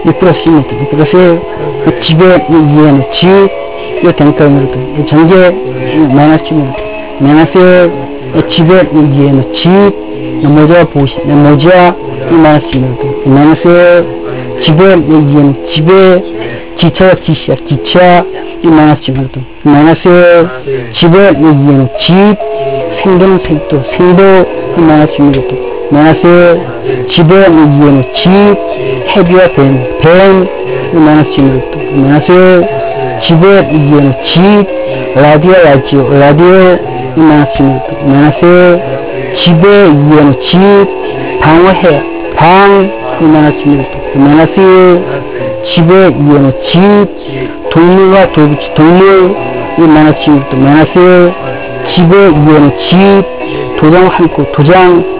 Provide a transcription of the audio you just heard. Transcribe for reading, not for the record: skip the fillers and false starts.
1 플러스 1m, 2 플러스 집에 2에는 집, 이 대문자입니다. 전제 마이너스 10m, 마이너스 집에 2에는 집, 모자 보시, 모자 이 마이너스 10m, 마이너스 집에 2에는 집에 기차가 기시야, 기차 이 마이너스 10m, 마이너스 집에 2에는 집, 생도는 생도, 생도 이 마이너스 10m, 마이너스 집에 2에는 집, 헤비와 벤, 벤 이 마이너스 10m, 마이너스 집에 2에는 집, 라디오, 라디오, 라디오 이 마이너스 10m, 마이너스 집에 2에는 집, 방어해, 방 이 마이너스 10m, 마이너스 집에 2에는 집, 동물과 돌붙이, 동물 이 마이너스 10m, 마이너스 집에 2에는 집, 도장 한 코, 도장